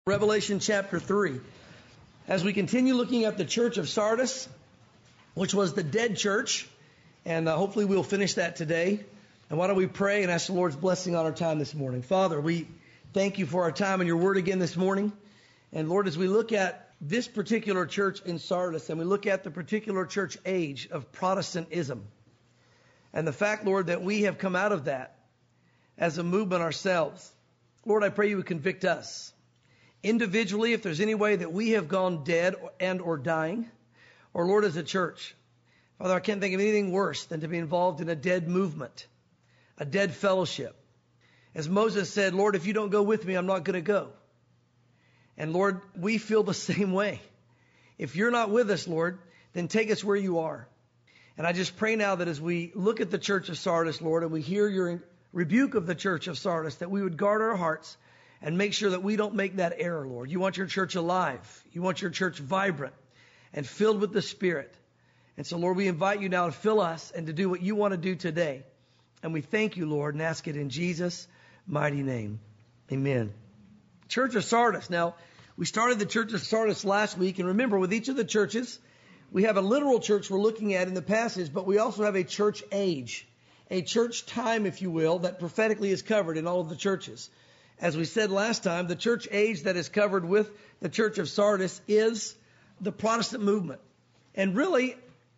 Revelation chapter 3. As we continue looking at the church of Sardis, which was the dead church, and hopefully we'll finish that today. And why don't we pray and ask the Lord's blessing on our time this morning. Father, we thank you for our time and your word again this morning. And Lord, as we look at this particular church in Sardis, and we look at the particular church age of Protestantism, and the fact, Lord, that we have come out of that as a movement ourselves, Lord, I pray you would convict us. Individually, if there's any way that we have gone dead and or dying, or Lord, as a church, Father, I can't think of anything worse than to be involved in a dead movement, a dead fellowship. As Moses said, Lord, if you don't go with me, I'm not going to go. And Lord, we feel the same way. If you're not with us, Lord, then take us where you are. And I just pray now that as we look at the church of Sardis, Lord, and we hear your rebuke of the church of Sardis, that we would guard our hearts and make sure that we don't make that error, Lord. You want your church alive. You want your church vibrant and filled with the Spirit. And so, Lord, we invite you now to fill us and to do what you want to do today. And we thank you, Lord, and ask it in Jesus' mighty name. Amen. Church of Sardis. Now, we started the church of Sardis last week. And remember, with each of the churches, we have a literal church we're looking at in the passage, but we also have a church age, a church time, if you will, that prophetically is covered in all of the churches. As we said last time, the church age that is covered with the church of Sardis is the Protestant movement. And really,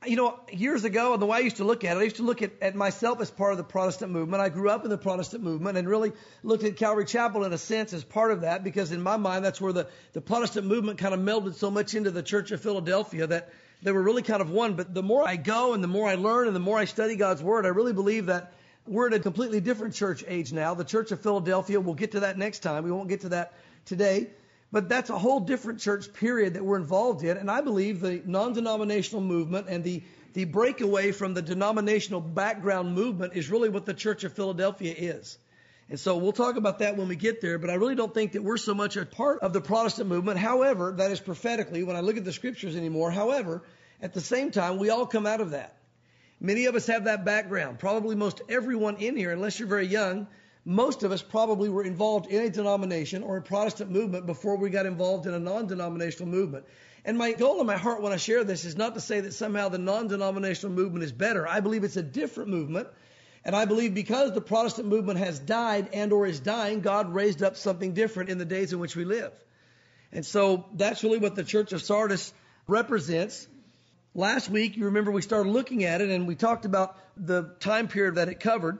years ago, and the way I used to look at it, I used to look at myself as part of the Protestant movement. I grew up in the Protestant movement and really looked at Calvary Chapel in a sense as part of that, because in my mind, that's where the Protestant movement kind of melded so much into the Church of Philadelphia that they were really kind of one. But the more I go and the more I learn and the more I study God's Word, I really believe that we're in a completely different church age now. The Church of Philadelphia, we'll get to that next time. We won't get to that today. But that's a whole different church period that we're involved in. And I believe the non-denominational movement and the breakaway from the denominational background movement is really what the Church of Philadelphia is. And so we'll talk about that when we get there. But I really don't think that we're so much a part of the Protestant movement. However, that is prophetically when I look at the scriptures anymore. However, at the same time, we all come out of that. Many of us have that background. Probably most everyone in here, unless you're very young, most of us probably were involved in a denomination or a Protestant movement before we got involved in a non-denominational movement. And my goal in my heart when I share this is not to say that somehow the non-denominational movement is better. I believe it's a different movement. And I believe because the Protestant movement has died and or is dying, God raised up something different in the days in which we live. And so that's really what the Church of Sardis represents. Last week, you remember we started looking at it and we talked about the time period that it covered.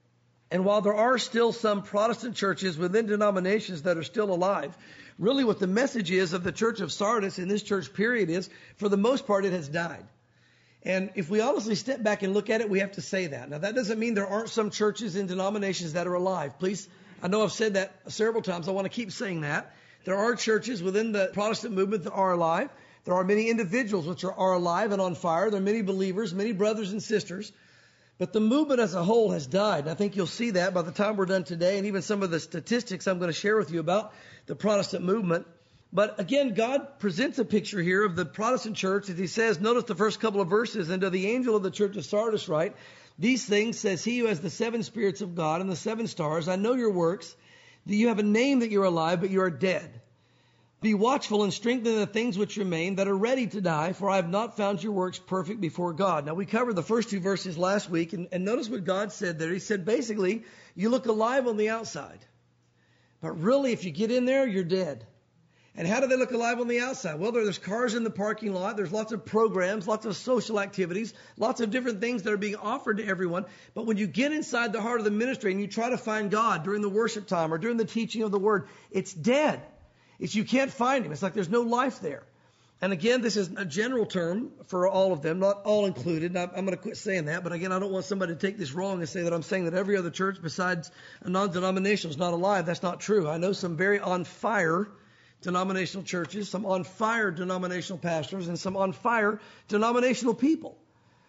And while there are still some Protestant churches within denominations that are still alive, really what the message is of the Church of Sardis in this church period is, for the most part, it has died. And if we honestly step back and look at it, we have to say that. Now, that doesn't mean there aren't some churches and denominations that are alive. Please, I know I've said that several times. I want to keep saying that. There are churches within the Protestant movement that are alive. There are many individuals which are alive and on fire. There are many believers, many brothers and sisters. But the movement as a whole has died. And I think you'll see that by the time we're done today, and even some of the statistics I'm going to share with you about the Protestant movement. But again, God presents a picture here of the Protestant church as he says, notice the first couple of verses, and to the angel of the church of Sardis write, these things says he who has the 7 spirits of God and the 7 stars, I know your works, that you have a name that you're alive, but you are dead. Be watchful and strengthen the things which remain that are ready to die, for I have not found your works perfect before God. Now, we covered the first 2 verses last week, and notice what God said there. He said, basically, you look alive on the outside. But really, if you get in there, you're dead. And how do they look alive on the outside? Well, there's cars in the parking lot. There's lots of programs, lots of social activities, lots of different things that are being offered to everyone. But when you get inside the heart of the ministry and you try to find God during the worship time or during the teaching of the Word, it's dead. You can't find him. It's like there's no life there. And again, this is a general term for all of them, not all included. And I'm going to quit saying that. But again, I don't want somebody to take this wrong and say that I'm saying that every other church besides a non-denominational is not alive. That's not true. I know some very on fire denominational churches, some on fire denominational pastors, and some on fire denominational people.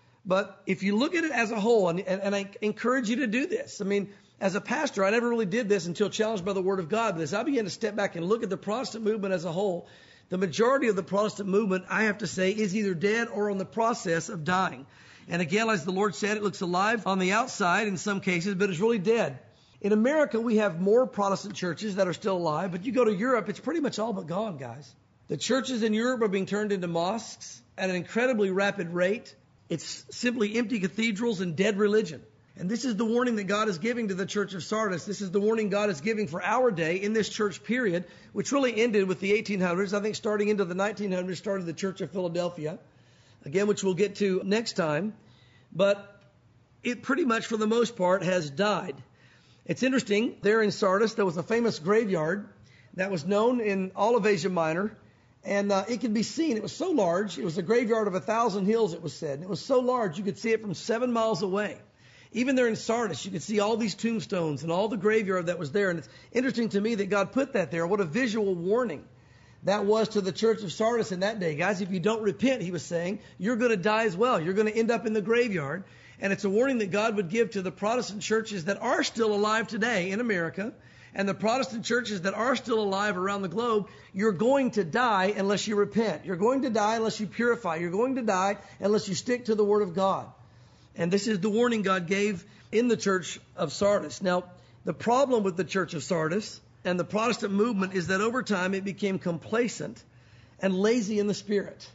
But if you look at it as a whole, and I encourage you to do this. I mean, as a pastor, I never really did this until challenged by the Word of God. But as I began to step back and look at the Protestant movement as a whole, the majority of the Protestant movement, I have to say, is either dead or on the process of dying. And again, as the Lord said, it looks alive on the outside in some cases, but it's really dead. In America, we have more Protestant churches that are still alive, but you go to Europe, it's pretty much all but gone, guys. The churches in Europe are being turned into mosques at an incredibly rapid rate. It's simply empty cathedrals and dead religion. And this is the warning that God is giving to the church of Sardis. This is the warning God is giving for our day in this church period, which really ended with the 1800s. I think starting into the 1900s started the Church of Philadelphia, again, which we'll get to next time. But it pretty much, for the most part, has died. It's interesting, there in Sardis, there was a famous graveyard that was known in all of Asia Minor. And it could be seen. It was so large. It was a graveyard of 1,000 hills, it was said. And it was so large, you could see it from 7 miles away. Even there in Sardis, you could see all these tombstones and all the graveyard that was there. And it's interesting to me that God put that there. What a visual warning that was to the church of Sardis in that day. Guys, if you don't repent, he was saying, you're going to die as well. You're going to end up in the graveyard. And it's a warning that God would give to the Protestant churches that are still alive today in America, and the Protestant churches that are still alive around the globe. You're going to die unless you repent. You're going to die unless you purify. You're going to die unless you stick to the Word of God. And this is the warning God gave in the church of Sardis. Now, the problem with the church of Sardis and the Protestant movement is that over time it became complacent and lazy in the spirit.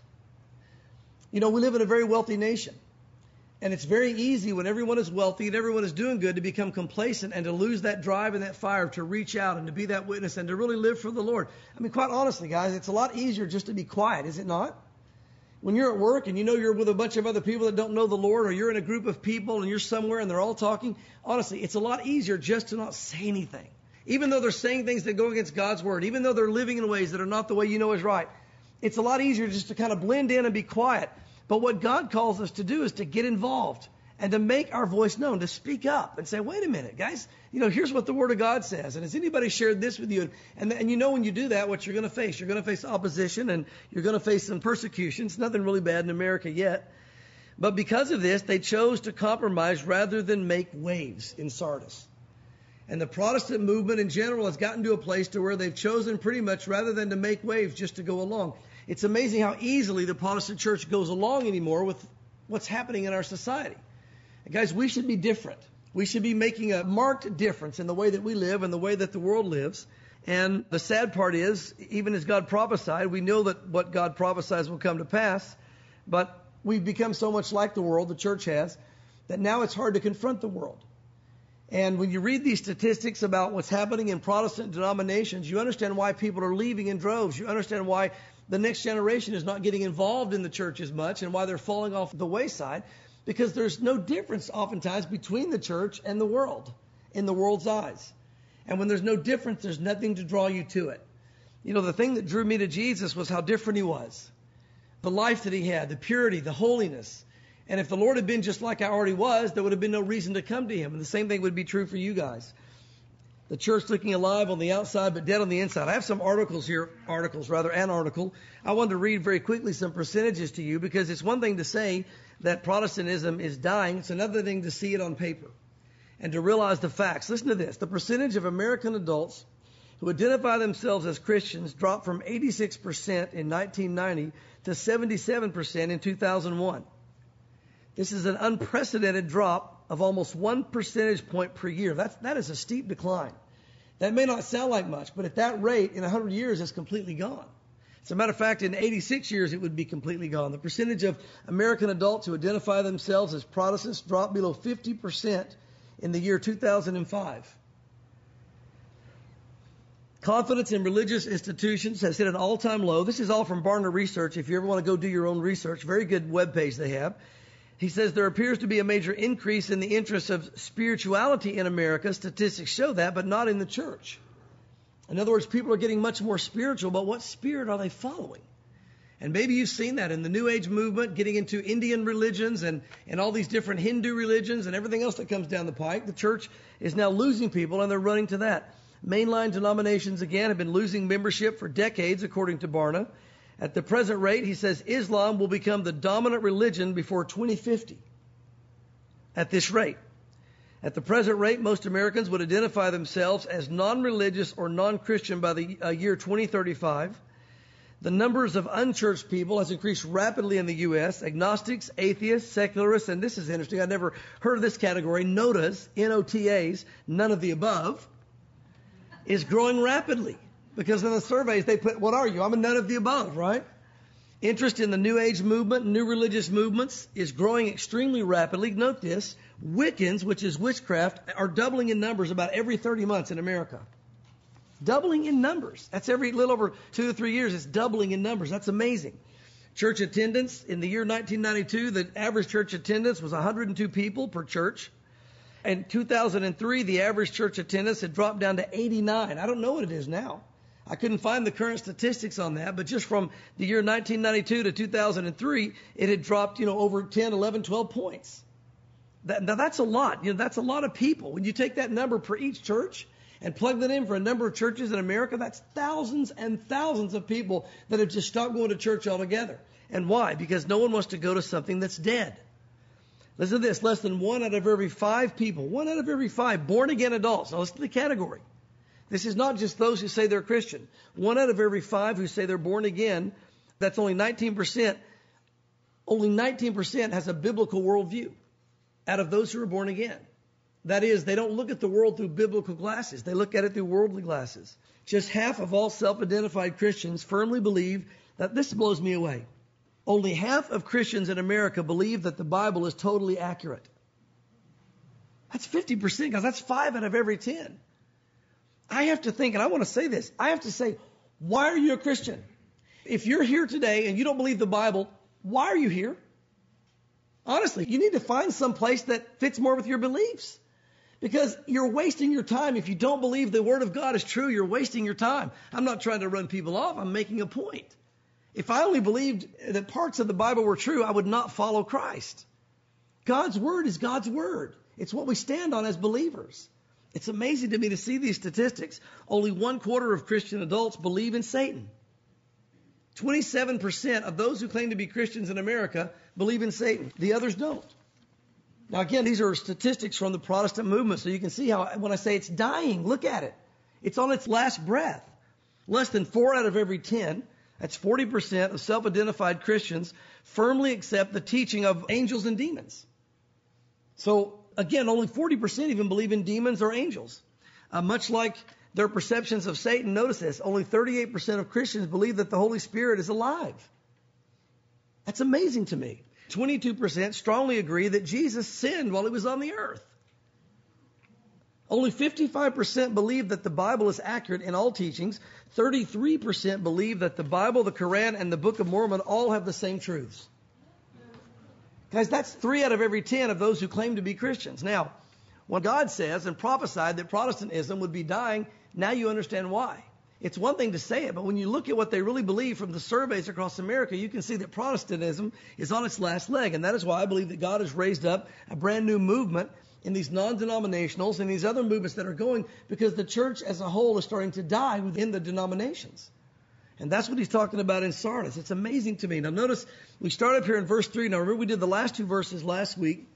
You know, we live in a very wealthy nation. And it's very easy when everyone is wealthy and everyone is doing good to become complacent and to lose that drive and that fire to reach out and to be that witness and to really live for the Lord. I mean, quite honestly, guys, it's a lot easier just to be quiet, is it not? When you're at work and you know you're with a bunch of other people that don't know the Lord, or you're in a group of people and you're somewhere and they're all talking, honestly, it's a lot easier just to not say anything. Even though they're saying things that go against God's Word, even though they're living in ways that are not the way you know is right, it's a lot easier just to kind of blend in and be quiet. But what God calls us to do is to get involved and to make our voice known, to speak up and say, wait a minute, guys, you know, here's what the Word of God says. And has anybody shared this with you? And you know when you do that, what you're going to face. You're going to face opposition and you're going to face some persecution. It's nothing really bad in America yet. But because of this, they chose to compromise rather than make waves in Sardis. And the Protestant movement in general has gotten to a place to where they've chosen pretty much rather than to make waves just to go along. It's amazing how easily the Protestant church goes along anymore with what's happening in our society. And guys, we should be different. We should be making a marked difference in the way that we live and the way that the world lives. And the sad part is, even as God prophesied, we know that what God prophesies will come to pass. But we've become so much like the world, the church has, that now it's hard to confront the world. And when you read these statistics about what's happening in Protestant denominations, you understand why people are leaving in droves. You understand why the next generation is not getting involved in the church as much and why they're falling off the wayside, because there's no difference oftentimes between the church and the world in the world's eyes. And when there's no difference, there's nothing to draw you to it. You know, the thing that drew me to Jesus was how different he was, the life that he had, the purity, the holiness. And if the Lord had been just like I already was, there would have been no reason to come to him. And the same thing would be true for you guys. The church looking alive on the outside, but dead on the inside. I have some an article. I wanted to read very quickly some percentages to you, because it's one thing to say that Protestantism is dying. It's another thing to see it on paper and to realize the facts. Listen to this. The percentage of American adults who identify themselves as Christians dropped from 86% in 1990 to 77% in 2001. This is an unprecedented drop of almost 1 percentage point per year. That is a steep decline. That may not sound like much, but at that rate, in 100 years, it's completely gone. As a matter of fact, in 86 years, it would be completely gone. The percentage of American adults who identify themselves as Protestants dropped below 50% in the year 2005. Confidence in religious institutions has hit an all-time low. This is all from Barna Research. If you ever want to go do your own research, very good webpage they have. He says there appears to be a major increase in the interest of spirituality in America. Statistics show that, but not in the church. In other words, people are getting much more spiritual, but what spirit are they following? And maybe you've seen that in the New Age movement, getting into Indian religions and all these different Hindu religions and everything else that comes down the pike. The church is now losing people, and they're running to that. Mainline denominations, again, have been losing membership for decades, according to Barna. At the present rate, he says Islam will become the dominant religion before 2050. At this rate. At the present rate, most Americans would identify themselves as non-religious or non-Christian by the year 2035. The numbers of unchurched people has increased rapidly in the U.S. Agnostics, atheists, secularists, and this is interesting. I've never heard of this category. Notas, N-O-T-As, none of the above, is growing rapidly. Because in the surveys they put, what are you? I'm a none of the above, right? Interest in the New Age movement, new religious movements is growing extremely rapidly. Note this, Wiccans, which is witchcraft, are doubling in numbers about every 30 months in America. Doubling in numbers. That's every little over 2 to 3 years. It's doubling in numbers. That's amazing. Church attendance. In the year 1992, the average church attendance was 102 people per church. In 2003, the average church attendance had dropped down to 89. I don't know what it is now. I couldn't find the current statistics on that, but just from the year 1992 to 2003, it had dropped, over 10, 11, 12 points. Now that's a lot. That's a lot of people. When you take that number per each church and plug that in for a number of churches in America, that's thousands and thousands of people that have just stopped going to church altogether. And why? Because no one wants to go to something that's dead. Listen to this. Less than 1 out of every 5 people, 1 out of every 5 born-again adults. Now listen to the category. This is not just those who say they're Christian. 1 out of every 5 who say they're born again, that's only 19%. Only 19% has a biblical worldview out of those who are born again. That is, they don't look at the world through biblical glasses. They look at it through worldly glasses. Just half of all self-identified Christians firmly believe that, this blows me away, only half of Christians in America believe that the Bible is totally accurate. That's 50%, guys. That's 5 out of every 10. I have to think, and I want to say this, I have to say, why are you a Christian? If you're here today and you don't believe the Bible, why are you here? Honestly, you need to find some place that fits more with your beliefs. Because you're wasting your time. If you don't believe the Word of God is true, you're wasting your time. I'm not trying to run people off. I'm making a point. If I only believed that parts of the Bible were true, I would not follow Christ. God's Word is God's Word. It's what we stand on as believers. It's amazing to me to see these statistics. Only 1/4 of Christian adults believe in Satan. 27% of those who claim to be Christians in America believe in Satan. The others don't. Now, again, these are statistics from the Protestant movement, so you can see how when I say it's dying, look at it. It's on its last breath. Less than 4 out of every 10, that's 40% of self-identified Christians, firmly accept the teaching of angels and demons. So, again, only 40% even believe in demons or angels. Much like their perceptions of Satan, notice this, only 38% of Christians believe that the Holy Spirit is alive. That's amazing to me. 22% strongly agree that Jesus sinned while he was on the earth. Only 55% believe that the Bible is accurate in all teachings. 33% believe that the Bible, the Quran, and the Book of Mormon all have the same truths. Guys, that's 3 out of every 10 of those who claim to be Christians. Now, when God says and prophesied that Protestantism would be dying, now you understand why. It's one thing to say it, but when you look at what they really believe from the surveys across America, you can see that Protestantism is on its last leg. And that is why I believe that God has raised up a brand new movement in these non-denominationals and these other movements that are going, because the church as a whole is starting to die within the denominations. And that's what he's talking about in Sardis. It's amazing to me. Now notice, we start up here in verse 3. Now remember, we did the last 2 verses last week.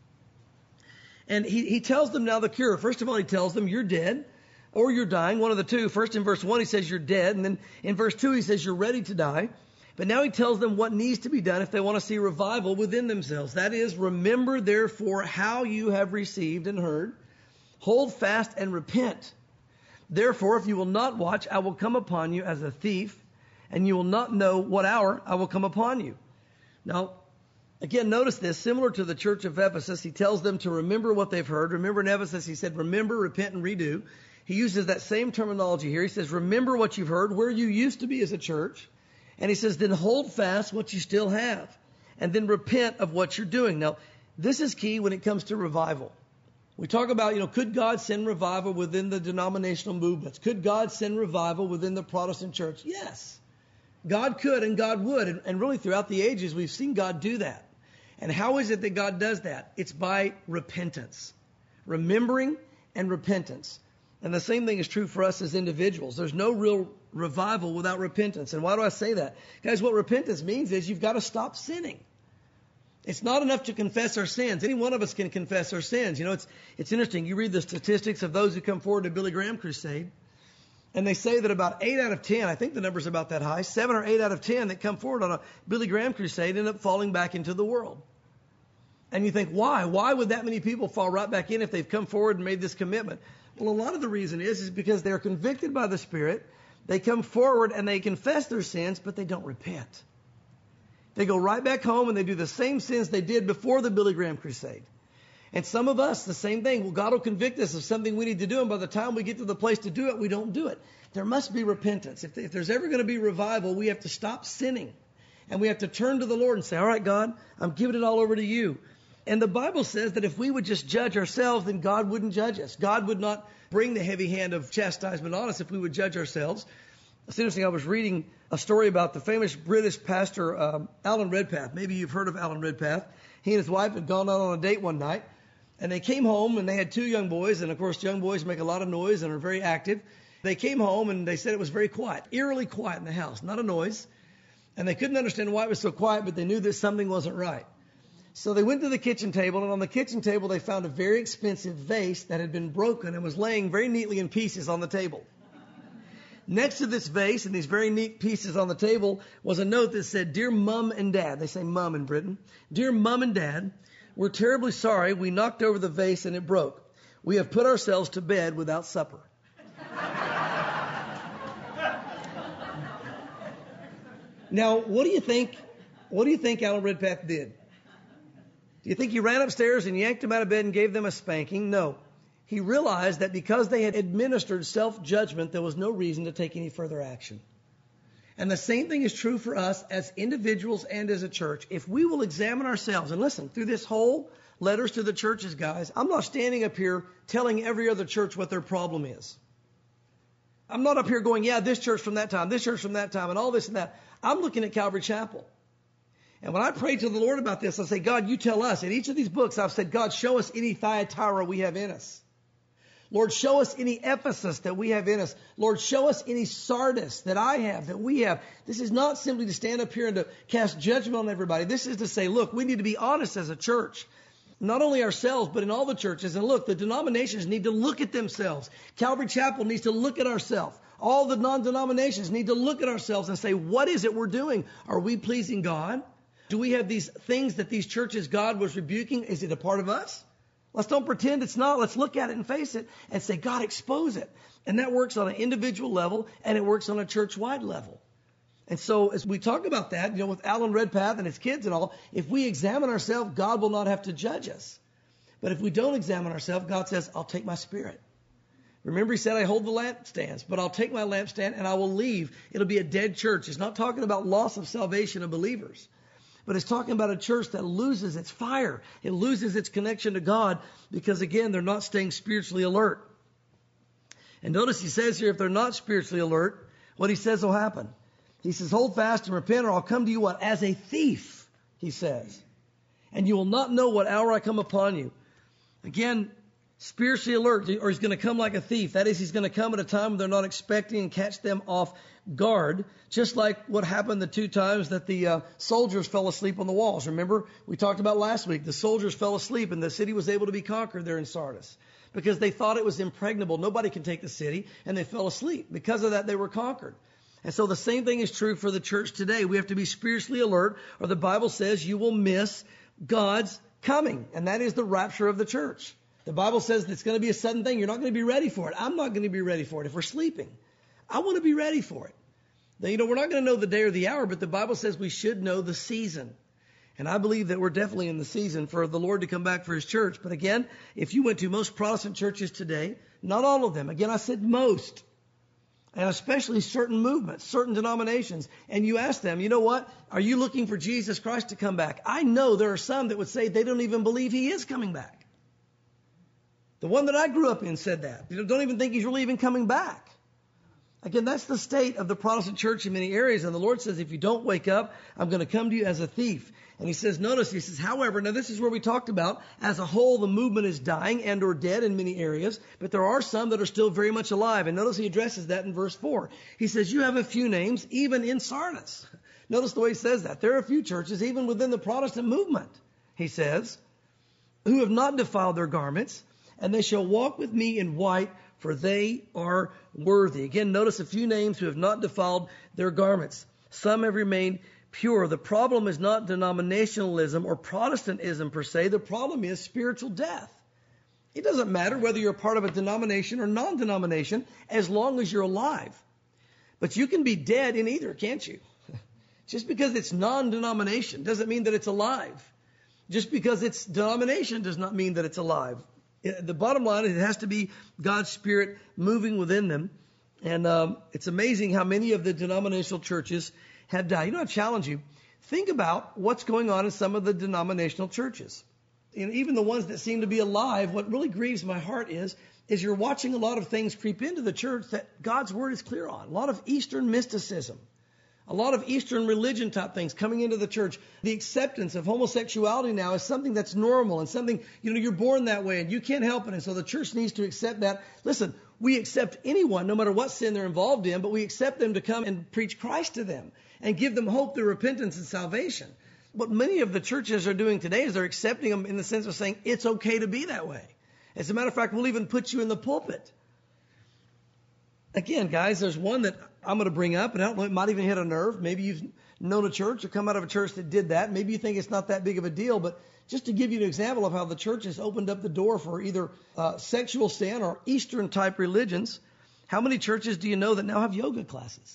And he tells them now the cure. First of all, he tells them, you're dead or you're dying, one of the two. First in verse 1, he says you're dead. And then in verse 2, he says you're ready to die. But now he tells them what needs to be done if they want to see revival within themselves. That is, remember therefore how you have received and heard. Hold fast and repent. Therefore, if you will not watch, I will come upon you as a thief, and you will not know what hour I will come upon you. Now, again, notice this. Similar to the church of Ephesus, he tells them to remember what they've heard. Remember in Ephesus, he said, remember, repent, and redo. He uses that same terminology here. He says, remember what you've heard, where you used to be as a church. And he says, then hold fast what you still have. And then repent of what you're doing. Now, this is key when it comes to revival. We talk about, could God send revival within the denominational movements? Could God send revival within the Protestant church? Yes. God could and God would. And really throughout the ages, we've seen God do that. And how is it that God does that? It's by repentance. Remembering and repentance. And the same thing is true for us as individuals. There's no real revival without repentance. And why do I say that? Guys, what repentance means is you've got to stop sinning. It's not enough to confess our sins. Any one of us can confess our sins. It's interesting. You read the statistics of those who come forward to Billy Graham crusade. And they say that about 8 out of 10, I think the number's about that high, 7 or 8 out of 10 that come forward on a Billy Graham crusade end up falling back into the world. And you think, why? Why would that many people fall right back in if they've come forward and made this commitment? Well, a lot of the reason is because they're convicted by the Spirit. They come forward and they confess their sins, but they don't repent. They go right back home and they do the same sins they did before the Billy Graham crusade. And some of us, the same thing. Well, God will convict us of something we need to do, and by the time we get to the place to do it, we don't do it. There must be repentance. If there's ever going to be revival, we have to stop sinning. And we have to turn to the Lord and say, all right, God, I'm giving it all over to you. And the Bible says that if we would just judge ourselves, then God wouldn't judge us. God would not bring the heavy hand of chastisement on us if we would judge ourselves. It's interesting, I was reading a story about the famous British pastor, Alan Redpath. Maybe you've heard of Alan Redpath. He and his wife had gone out on a date one night. And they came home, and they had 2 young boys. And, of course, young boys make a lot of noise and are very active. They came home, and they said it was very quiet, eerily quiet in the house, not a noise. And they couldn't understand why it was so quiet, but they knew that something wasn't right. So they went to the kitchen table, and on the kitchen table they found a very expensive vase that had been broken and was laying very neatly in pieces on the table. Next to this vase and these very neat pieces on the table was a note that said, Dear Mum and Dad. They say Mum in Britain. Dear Mum and Dad, we're terribly sorry we knocked over the vase and it broke. We have put ourselves to bed without supper. Now, what do you think Alan Redpath did? Do you think he ran upstairs and yanked them out of bed and gave them a spanking? No. He realized that because they had administered self-judgment, there was no reason to take any further action. And the same thing is true for us as individuals and as a church. If we will examine ourselves, and listen, through this whole letters to the churches, guys, I'm not standing up here telling every other church what their problem is. I'm not up here going, yeah, this church from that time, this church from that time, and all this and that. I'm looking at Calvary Chapel. And when I pray to the Lord about this, I say, God, you tell us. In each of these books, I've said, God, show us any Thyatira we have in us. Lord, show us any Ephesus that we have in us. Lord, show us any Sardis that I have, that we have. This is not simply to stand up here and to cast judgment on everybody. This is to say, look, we need to be honest as a church. Not only ourselves, but in all the churches. And look, the denominations need to look at themselves. Calvary Chapel needs to look at ourselves. All the non-denominations need to look at ourselves and say, what is it we're doing? Are we pleasing God? Do we have these things that these churches God was rebuking? Is it a part of us? Let's don't pretend it's not. Let's look at it and face it and say, God, expose it. And that works on an individual level and it works on a church-wide level. And so as we talk about that, with Alan Redpath and his kids and all, if we examine ourselves, God will not have to judge us. But if we don't examine ourselves, God says, I'll take my spirit. Remember, he said, I hold the lampstands, but I'll take my lampstand and I will leave. It'll be a dead church. It's not talking about loss of salvation of believers. But it's talking about a church that loses its fire. It loses its connection to God because, again, they're not staying spiritually alert. And notice he says here, if they're not spiritually alert, what he says will happen. He says, hold fast and repent, or I'll come to you what? As a thief, he says. And you will not know what hour I come upon you. Again, spiritually alert, or he's going to come like a thief. That is, he's going to come at a time when they're not expecting and catch them off guard, just like what happened the 2 times that the soldiers fell asleep on the walls. Remember, we talked about last week, the soldiers fell asleep and the city was able to be conquered there in Sardis because they thought it was impregnable. Nobody can take the city, and they fell asleep. Because of that, they were conquered. And so the same thing is true for the church today. We have to be spiritually alert, or the Bible says you will miss God's coming, and that is the rapture of the church. The Bible says it's going to be a sudden thing. You're not going to be ready for it. I'm not going to be ready for it if we're sleeping. I want to be ready for it. Now, we're not going to know the day or the hour, but the Bible says we should know the season. And I believe that we're definitely in the season for the Lord to come back for his church. But again, if you went to most Protestant churches today, not all of them, again, I said most, and especially certain movements, certain denominations, and you ask them, you know what? Are you looking for Jesus Christ to come back? I know there are some that would say they don't even believe he is coming back. The one that I grew up in said that. Don't even think he's really even coming back. Again, that's the state of the Protestant church in many areas. And the Lord says, if you don't wake up, I'm going to come to you as a thief. And he says, however, now this is where we talked about, as a whole, the movement is dying and or dead in many areas. But there are some that are still very much alive. And notice he addresses that in verse 4. He says, you have a few names, even in Sardis. Notice the way he says that. There are a few churches, even within the Protestant movement, he says, who have not defiled their garments, and they shall walk with me in white, for they are worthy. Again, notice a few names who have not defiled their garments. Some have remained pure. The problem is not denominationalism or Protestantism per se. The problem is spiritual death. It doesn't matter whether you're a part of a denomination or non-denomination as long as you're alive. But you can be dead in either, can't you? Just because it's non-denomination doesn't mean that it's alive. Just because it's denomination does not mean that it's alive. The bottom line is it has to be God's Spirit moving within them. And it's amazing how many of the denominational churches have died. You know, I challenge you. Think about what's going on in some of the denominational churches. And even the ones that seem to be alive, what really grieves my heart is you're watching a lot of things creep into the church that God's Word is clear on. A lot of Eastern mysticism. A lot of Eastern religion type things coming into the church. The acceptance of homosexuality now is something that's normal and something, you're born that way and you can't help it. And so the church needs to accept that. Listen, we accept anyone, no matter what sin they're involved in, but we accept them to come and preach Christ to them and give them hope through repentance and salvation. What many of the churches are doing today is they're accepting them in the sense of saying it's okay to be that way. As a matter of fact, we'll even put you in the pulpit. Again, guys, there's one that I'm going to bring up, and I don't know, it might even hit a nerve. Maybe you've known a church or come out of a church that did that. Maybe you think it's not that big of a deal, but just to give you an example of how the church has opened up the door for either sexual sin or Eastern-type religions, how many churches do you know that now have yoga classes?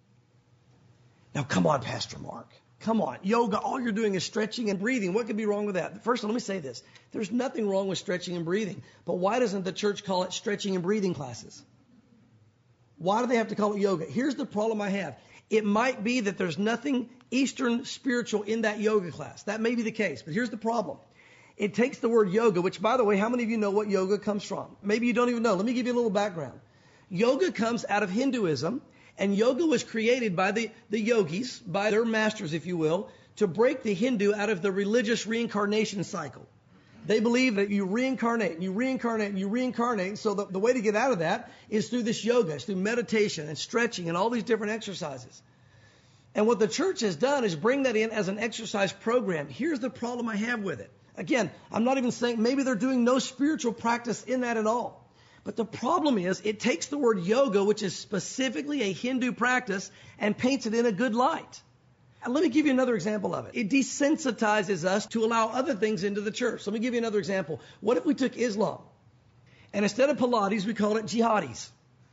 Now, come on, Pastor Mark. Come on. Yoga, all you're doing is stretching and breathing. What could be wrong with that? First, let me say this. There's nothing wrong with stretching and breathing, but why doesn't the church call it stretching and breathing classes? Why do they have to call it yoga? Here's the problem I have. It might be that there's nothing Eastern spiritual in that yoga class. That may be the case, but here's the problem. It takes the word yoga, which, by the way, how many of you know what yoga comes from? Maybe you don't even know. Let me give you a little background. Yoga comes out of Hinduism, and yoga was created by the yogis, by their masters, if you will, to break the Hindu out of the religious reincarnation cycle. They believe that you reincarnate and you reincarnate and you reincarnate. So the way to get out of that is through this yoga, it's through meditation and stretching and all these different exercises. And what the church has done is bring that in as an exercise program. Here's the problem I have with it. Again, I'm not even saying maybe they're doing no spiritual practice in that at all. But the problem is it takes the word yoga, which is specifically a Hindu practice, and paints it in a good light. And let me give you another example of it. It desensitizes us to allow other things into the church. Let me give you another example. What if we took Islam, and instead of Pilates, we called it jihadis?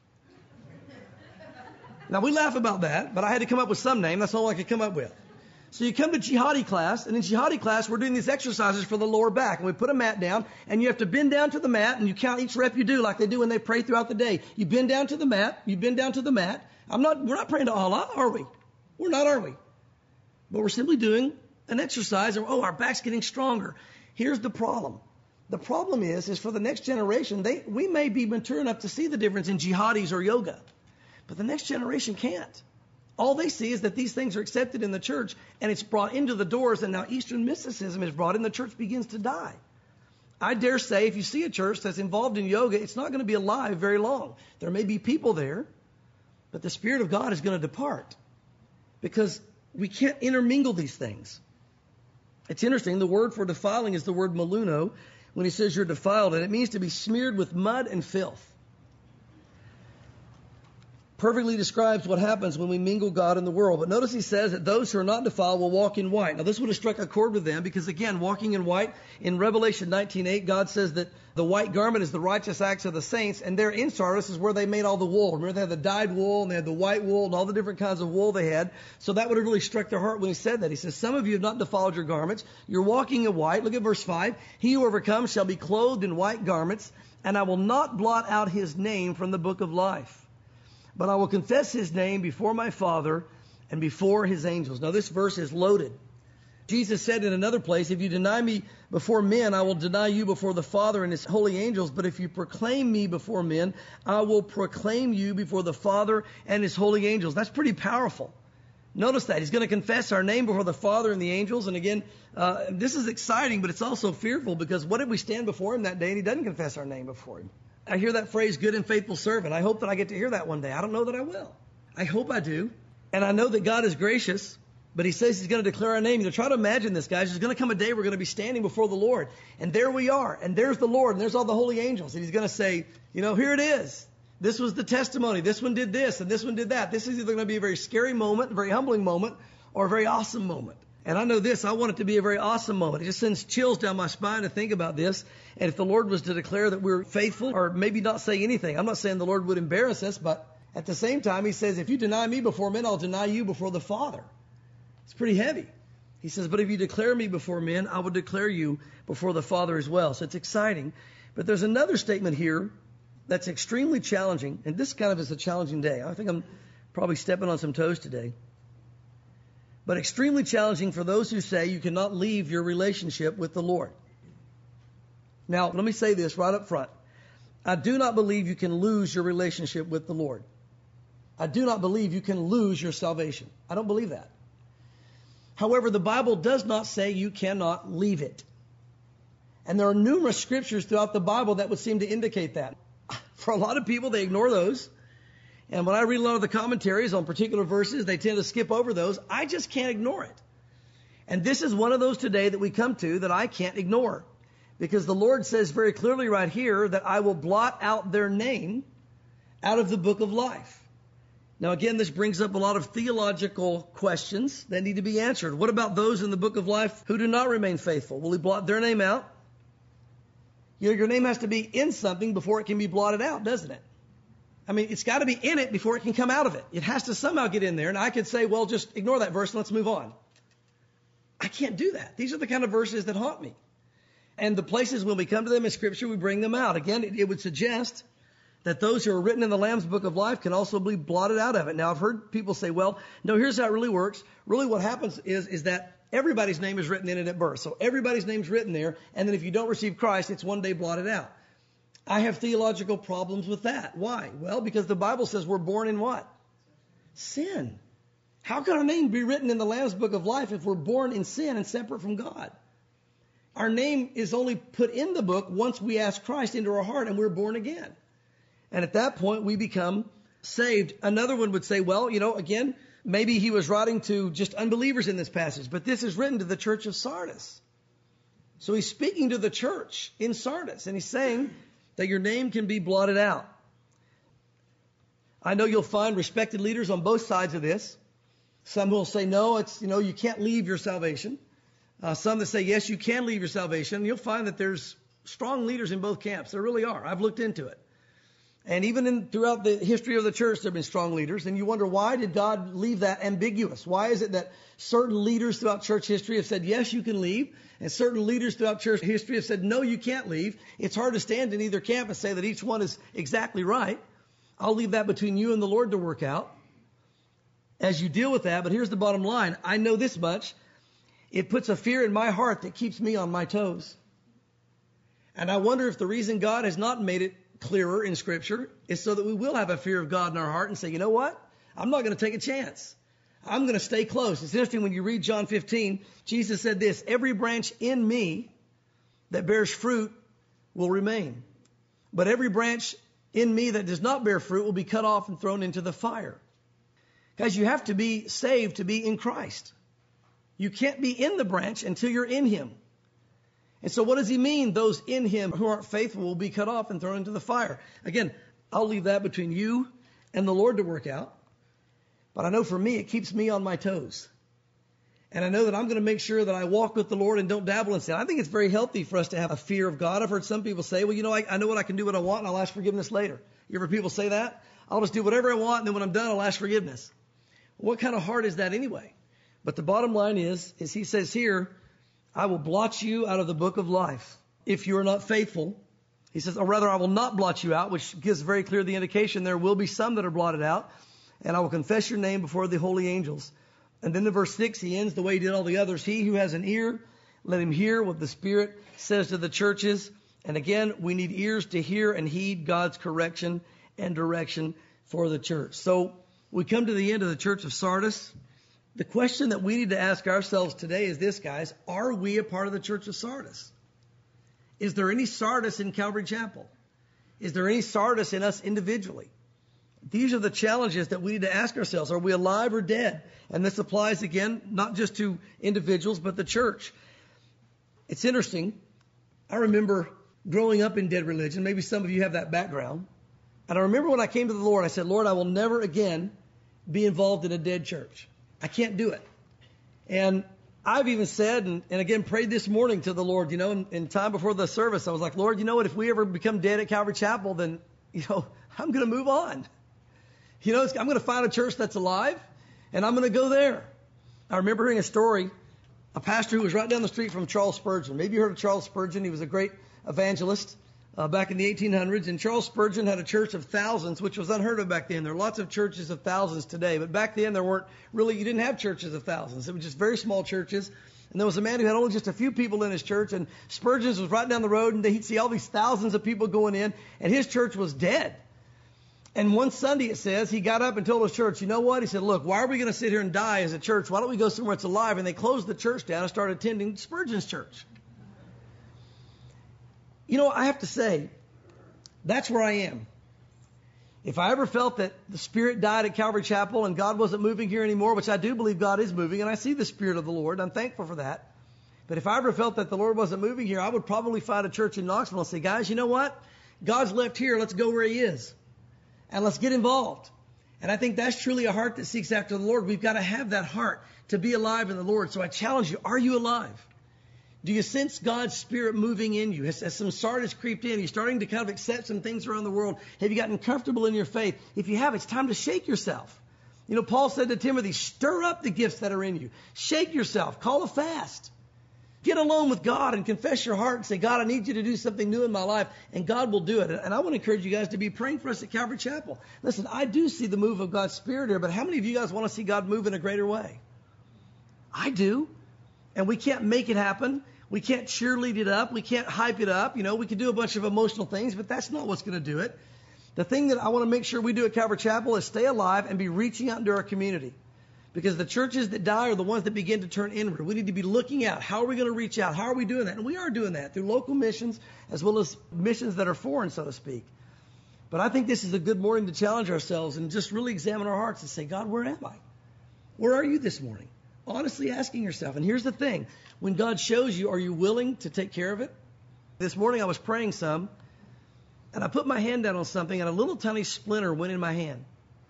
Now, we laugh about that, but I had to come up with some name. That's all I could come up with. So you come to jihadi class, and in jihadi class, we're doing these exercises for the lower back. And we put a mat down, and you have to bend down to the mat, and you count each rep you do like they do when they pray throughout the day. You bend down to the mat. You bend down to the mat. We're not praying to Allah, are we? We're not, are we? But we're simply doing an exercise, and our back's getting stronger. Here's the problem. The problem is for the next generation, we may be mature enough to see the difference in jihadis or yoga, but the next generation can't. All they see is that these things are accepted in the church, and it's brought into the doors, and now Eastern mysticism is brought in, the church begins to die. I dare say if you see a church that's involved in yoga, it's not going to be alive very long. There may be people there, but the Spirit of God is going to depart because we can't intermingle these things. It's interesting. The word for defiling is the word maluno when he says you're defiled, and it means to be smeared with mud and filth. Perfectly describes what happens when we mingle God and the world. But notice he says that those who are not defiled will walk in white. Now this would have struck a chord with them because, again, walking in white, in Revelation 19:8, God says that the white garment is the righteous acts of the saints, and there in Sardis is where they made all the wool. Remember, they had the dyed wool, and they had the white wool, and all the different kinds of wool they had. So that would have really struck their heart when he said that. He says, some of you have not defiled your garments. You're walking in white. Look at verse 5. He who overcomes shall be clothed in white garments, and I will not blot out his name from the book of life. But I will confess his name before my Father and before his angels. Now this verse is loaded. Jesus said in another place, if you deny me before men, I will deny you before the Father and his holy angels. But if you proclaim me before men, I will proclaim you before the Father and his holy angels. That's pretty powerful. Notice that. He's going to confess our name before the Father and the angels. And again, this is exciting, but it's also fearful because what if we stand before him that day and he doesn't confess our name before him? I hear that phrase, good and faithful servant. I hope that I get to hear that one day. I don't know that I will. I hope I do. And I know that God is gracious But he says he's going to declare our name. Try to imagine this, guys. There's going to come a day we're going to be standing before the Lord. And there we are. And there's the Lord. And there's all the holy angels. And he's going to say, here it is. This was the testimony. This one did this and this one did that. This is either going to be a very scary moment, a very humbling moment, or a very awesome moment. And I know this. I want it to be a very awesome moment. It just sends chills down my spine to think about this. And if the Lord was to declare that we're faithful, or maybe not say anything, I'm not saying the Lord would embarrass us, but at the same time, he says, if you deny me before men, I'll deny you before the Father. It's pretty heavy. He says, but if you declare me before men, I will declare you before the Father as well. So it's exciting. But there's another statement here that's extremely challenging. And this kind of is a challenging day. I think I'm probably stepping on some toes today. But extremely challenging for those who say you cannot leave your relationship with the Lord. Now, let me say this right up front. I do not believe you can lose your relationship with the Lord. I do not believe you can lose your salvation. I don't believe that. However, the Bible does not say you cannot leave it. And there are numerous scriptures throughout the Bible that would seem to indicate that. For a lot of people, they ignore those. And when I read a lot of the commentaries on particular verses, they tend to skip over those. I just can't ignore it. And this is one of those today that we come to that I can't ignore. Because the Lord says very clearly right here that I will blot out their name out of the book of life. Now, again, this brings up a lot of theological questions that need to be answered. What about those in the book of life who do not remain faithful? Will he blot their name out? Your name has to be in something before it can be blotted out, doesn't it? I mean, it's got to be in it before it can come out of it. It has to somehow get in there. And I could say, well, just ignore that verse and let's move on. I can't do that. These are the kind of verses that haunt me. And the places when we come to them in Scripture, we bring them out. Again, it would suggest that those who are written in the Lamb's Book of Life can also be blotted out of it. Now, I've heard people say, well, no, here's how it really works. Really what happens is that everybody's name is written in it at birth. So everybody's name's written there. And then if you don't receive Christ, it's one day blotted out. I have theological problems with that. Why? Well, because the Bible says we're born in what? Sin. How can our name be written in the Lamb's Book of Life if we're born in sin and separate from God? Our name is only put in the book once we ask Christ into our heart and we're born again. And at that point, we become saved. Another one would say, well, again, maybe he was writing to just unbelievers in this passage, but this is written to the church of Sardis. So he's speaking to the church in Sardis, and he's saying that your name can be blotted out. I know you'll find respected leaders on both sides of this. Some will say, no, you can't leave your salvation. Some that say, yes, you can leave your salvation. You'll find that there's strong leaders in both camps. There really are. I've looked into it. And even throughout the history of the church, there have been strong leaders. And you wonder, why did God leave that ambiguous? Why is it that certain leaders throughout church history have said, yes, you can leave, and certain leaders throughout church history have said, no, you can't leave? It's hard to stand in either camp and say that each one is exactly right. I'll leave that between you and the Lord to work out as you deal with that. But here's the bottom line. I know this much. It puts a fear in my heart that keeps me on my toes. And I wonder if the reason God has not made it clearer in Scripture is so that we will have a fear of God in our heart and say, you know what? I'm not going to take a chance. I'm going to stay close. It's interesting when you read John 15, Jesus said this, every branch in me that bears fruit will remain. But every branch in me that does not bear fruit will be cut off and thrown into the fire. Guys, you have to be saved to be in Christ. You can't be in the branch until you're in Him. And so what does he mean? Those in him who aren't faithful will be cut off and thrown into the fire. Again, I'll leave that between you and the Lord to work out. But I know for me, it keeps me on my toes. And I know that I'm going to make sure that I walk with the Lord and don't dabble in sin. I think it's very healthy for us to have a fear of God. I've heard some people say, well, I know what I can do what I want and I'll ask forgiveness later. You ever people say that? I'll just do whatever I want and then when I'm done, I'll ask forgiveness. What kind of heart is that anyway? But the bottom line is he says here, I will blot you out of the book of life if you are not faithful. He says, or rather, I will not blot you out, which gives very clear the indication there will be some that are blotted out. And I will confess your name before the holy angels. And then in verse 6, he ends the way he did all the others. He who has an ear, let him hear what the Spirit says to the churches. And again, we need ears to hear and heed God's correction and direction for the church. So we come to the end of the church of Sardis. The question that we need to ask ourselves today is this, guys. Are we a part of the church of Sardis? Is there any Sardis in Calvary Chapel? Is there any Sardis in us individually? These are the challenges that we need to ask ourselves. Are we alive or dead? And this applies, again, not just to individuals, but the church. It's interesting. I remember growing up in dead religion. Maybe some of you have that background. And I remember when I came to the Lord, I said, Lord, I will never again be involved in a dead church. I can't do it. And I've even said, and again, prayed this morning to the Lord, in time before the service, I was like, Lord, you know what? If we ever become dead at Calvary Chapel, then, I'm going to move on. I'm going to find a church that's alive, and I'm going to go there. I remember hearing a story, a pastor who was right down the street from Charles Spurgeon. Maybe you heard of Charles Spurgeon. He was a great evangelist back in the 1800s. And Charles Spurgeon had a church of thousands, which was unheard of back then. There are lots of churches of thousands today. But back then, you didn't have churches of thousands. It was just very small churches. And there was a man who had only just a few people in his church. And Spurgeon's was right down the road. And he'd see all these thousands of people going in. And his church was dead. And one Sunday, it says, he got up and told his church, you know what? He said, look, why are we going to sit here and die as a church? Why don't we go somewhere that's alive? And they closed the church down and started attending Spurgeon's church. I have to say, that's where I am. If I ever felt that the Spirit died at Calvary Chapel and God wasn't moving here anymore, which I do believe God is moving, and I see the Spirit of the Lord, I'm thankful for that. But if I ever felt that the Lord wasn't moving here, I would probably find a church in Knoxville and say, guys, you know what? God's left here. Let's go where He is. And let's get involved. And I think that's truly a heart that seeks after the Lord. We've got to have that heart to be alive in the Lord. So I challenge you, are you alive? Do you sense God's Spirit moving in you? Has some Sardis creeped in? Are you starting to kind of accept some things around the world? Have you gotten comfortable in your faith? If you have, it's time to shake yourself. Paul said to Timothy, stir up the gifts that are in you. Shake yourself. Call a fast. Get alone with God and confess your heart and say, God, I need you to do something new in my life. And God will do it. And I want to encourage you guys to be praying for us at Calvary Chapel. Listen, I do see the move of God's Spirit here, but how many of you guys want to see God move in a greater way? I do. And we can't make it happen. We can't cheerlead it up. We can't hype it up. We can do a bunch of emotional things, but that's not what's going to do it. The thing that I want to make sure we do at Calvary Chapel is stay alive and be reaching out into our community. Because the churches that die are the ones that begin to turn inward. We need to be looking out. How are we going to reach out? How are we doing that? And we are doing that through local missions as well as missions that are foreign, so to speak. But I think this is a good morning to challenge ourselves and just really examine our hearts and say, God, where am I? Where are you this morning? Honestly asking yourself. And here's the thing. When God shows you, are you willing to take care of it? This morning I was praying some, and I put my hand down on something, and a little tiny splinter went in my hand.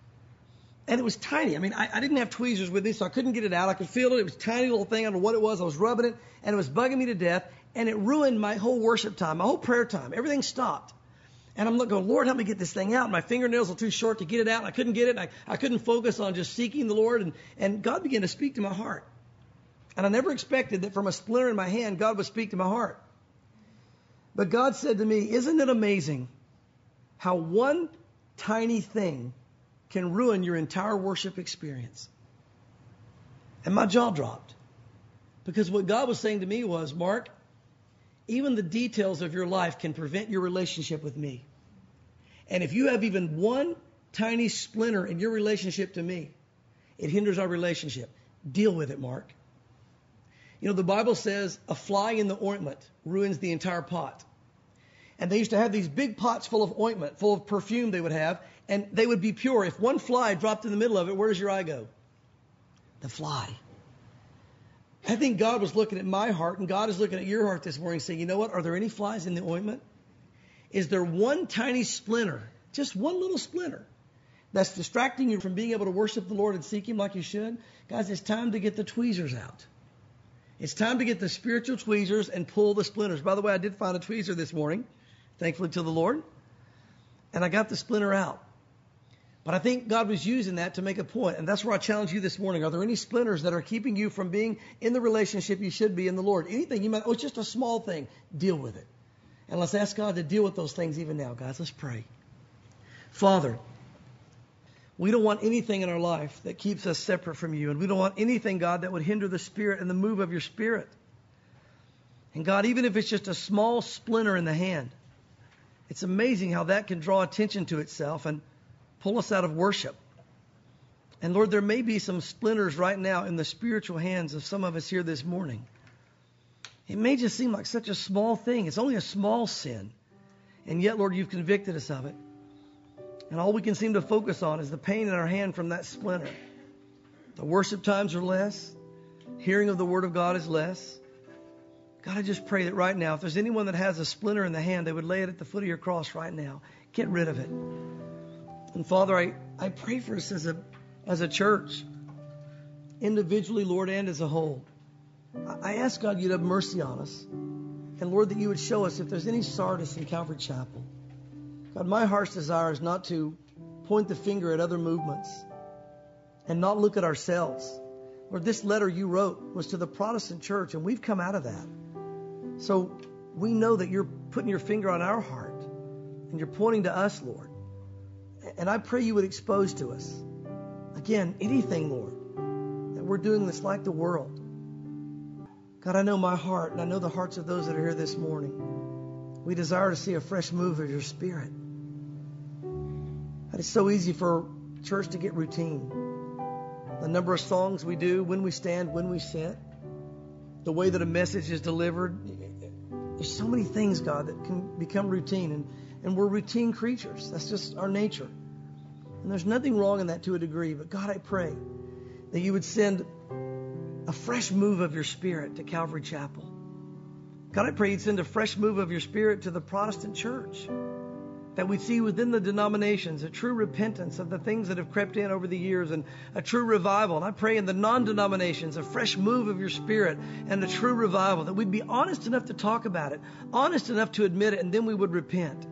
And it was tiny. I didn't have tweezers with me, so I couldn't get it out. I could feel it. It was a tiny little thing. I don't know what it was. I was rubbing it, and it was bugging me to death. And it ruined my whole worship time, my whole prayer time. Everything stopped. And I'm looking, Lord, help me get this thing out. My fingernails are too short to get it out. And I couldn't get it. I couldn't focus on just seeking the Lord. And God began to speak to my heart. And I never expected that from a splinter in my hand, God would speak to my heart. But God said to me, isn't it amazing how one tiny thing can ruin your entire worship experience? And my jaw dropped. Because what God was saying to me was, Mark, even the details of your life can prevent your relationship with me. And if you have even one tiny splinter in your relationship to me, it hinders our relationship. Deal with it, Mark. The Bible says a fly in the ointment ruins the entire pot. And they used to have these big pots full of ointment, full of perfume they would have, and they would be pure. If one fly dropped in the middle of it, where does your eye go? The fly. I think God was looking at my heart, and God is looking at your heart this morning saying, you know what? Are there any flies in the ointment? Is there one tiny splinter, just one little splinter, that's distracting you from being able to worship the Lord and seek Him like you should? Guys, it's time to get the tweezers out. It's time to get the spiritual tweezers and pull the splinters. By the way, I did find a tweezer this morning, thankfully to the Lord, and I got the splinter out. But I think God was using that to make a point, and that's where I challenge you this morning. Are there any splinters that are keeping you from being in the relationship you should be in the Lord? Anything you might, it's just a small thing. Deal with it. And let's ask God to deal with those things even now, guys. Let's pray. Father, we don't want anything in our life that keeps us separate from you. And we don't want anything, God, that would hinder the Spirit and the move of your Spirit. And God, even if it's just a small splinter in the hand, it's amazing how that can draw attention to itself and pull us out of worship. And Lord, there may be some splinters right now in the spiritual hands of some of us here this morning. It may just seem like such a small thing. It's only a small sin. And yet, Lord, you've convicted us of it. And all we can seem to focus on is the pain in our hand from that splinter. The worship times are less. Hearing of the Word of God is less. God, I just pray that right now, if there's anyone that has a splinter in the hand, they would lay it at the foot of your cross right now. Get rid of it. And Father, I pray for us as a church, individually, Lord, and as a whole. I ask, God, you'd have mercy on us. And Lord, that you would show us if there's any Sardis in Calvary Chapel. God, my heart's desire is not to point the finger at other movements and not look at ourselves. Lord, this letter you wrote was to the Protestant church, and we've come out of that. So we know that you're putting your finger on our heart, and you're pointing to us, Lord. And I pray you would expose to us, again, anything, Lord, that we're doing that's like the world. God, I know my heart, and I know the hearts of those that are here this morning. We desire to see a fresh move of your Spirit. God, it's so easy for church to get routine. The number of songs we do, when we stand, when we sit, the way that a message is delivered. There's so many things, God, that can become routine. And we're routine creatures. That's just our nature. And there's nothing wrong in that to a degree. But God, I pray that you would send a fresh move of your Spirit to Calvary Chapel. God, I pray you'd send a fresh move of your Spirit to the Protestant church. That we see within the denominations a true repentance of the things that have crept in over the years and a true revival. And I pray in the non-denominations a fresh move of your Spirit and a true revival. That we'd be honest enough to talk about it, honest enough to admit it, and then we would repent.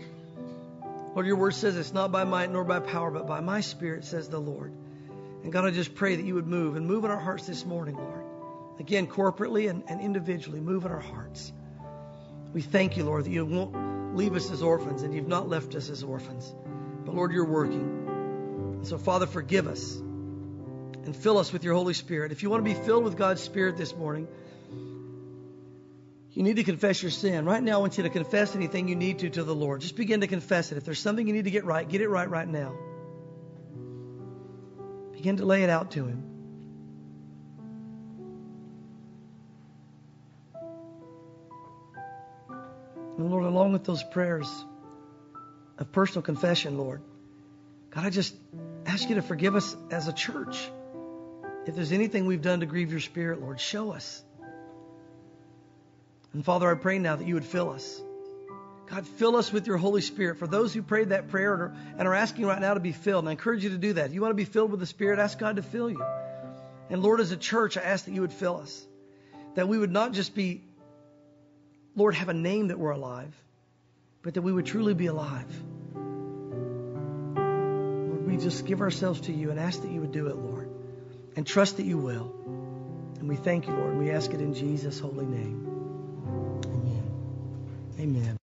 Lord, your word says it's not by might nor by power, but by my Spirit, says the Lord. And God, I just pray that you would move in our hearts this morning, Lord. Again, corporately and individually, move in our hearts. We thank you, Lord, that you won't leave us as orphans, and you've not left us as orphans. But Lord, you're working. And so, Father, forgive us and fill us with your Holy Spirit. If you want to be filled with God's Spirit this morning, you need to confess your sin. Right now, I want you to confess anything you need to the Lord. Just begin to confess it. If there's something you need to get it right now. Begin to lay it out to him. And Lord, along with those prayers of personal confession, Lord, God, I just ask you to forgive us as a church. If there's anything we've done to grieve your Spirit, Lord, show us. And Father, I pray now that you would fill us. God, fill us with your Holy Spirit. For those who prayed that prayer and are asking right now to be filled, and I encourage you to do that. If you want to be filled with the Spirit, ask God to fill you. And Lord, as a church, I ask that you would fill us. That we would not just be, Lord, have a name that we're alive, but that we would truly be alive. Lord, we just give ourselves to you and ask that you would do it, Lord, and trust that you will. And we thank you, Lord, and we ask it in Jesus' holy name. Amen. Amen.